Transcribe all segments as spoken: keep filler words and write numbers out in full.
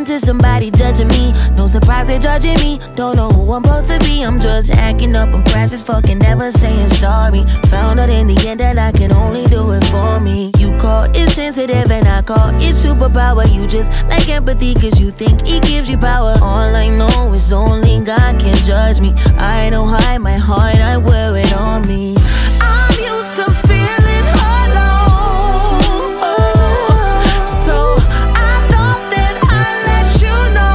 to somebody judging me. No surprise they're judging me. Don't know who I'm supposed to be. I'm just acting up. I'm precious, fucking never saying sorry. Found out in the end that I can only do it for me. You call it sensitive and I call it superpower. You just like empathy cause you think it gives you power. All I know is only God can judge me. I don't hide my heart, I wear it on me. I'm used to feeling alone, so I thought that I'd let you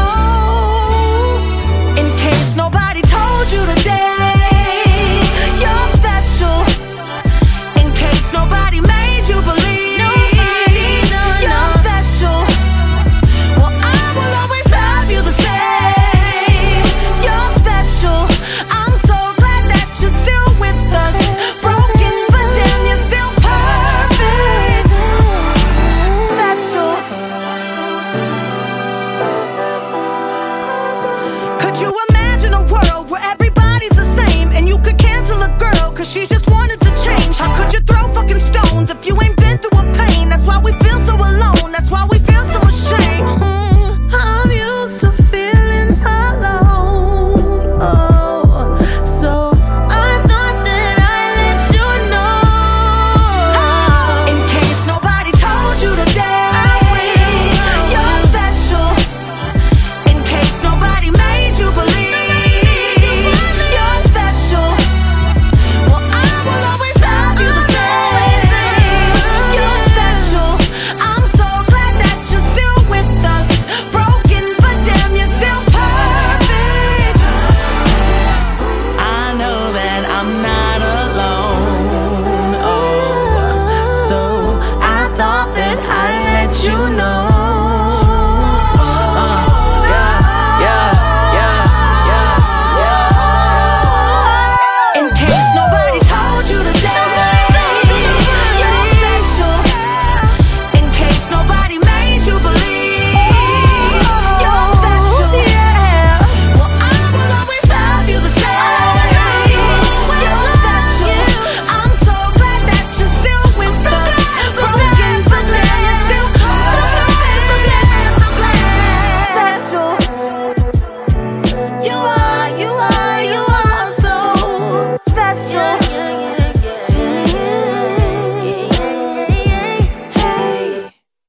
know. In case nobody told you today, you're special. In case nobody made you believe, nobody, no, you're no. special. Well, I will always love you the same. You're special. I'm so glad that you're still with us. Broken, but damn, you're still perfect. Special. Could you imagine a world where everybody's the same and you could cancel a girl cause she just wanted to change? How could you throw fucking stones if you ain't been through a pain? That's why we feel so alone. That's why we feel so ashamed. Mm, I'm you.